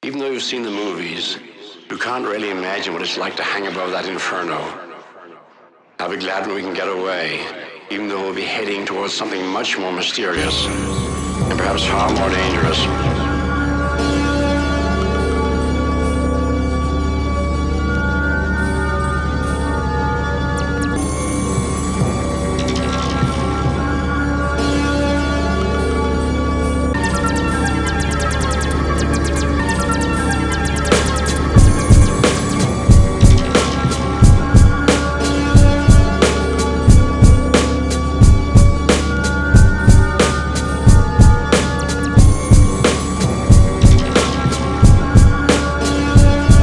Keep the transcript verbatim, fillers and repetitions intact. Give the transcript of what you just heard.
Even though you've seen the movies, you can't really imagine what it's like to hang above that inferno. I'll be glad when we can get away, even though we'll be heading towards something much more mysterious and perhaps far more dangerous.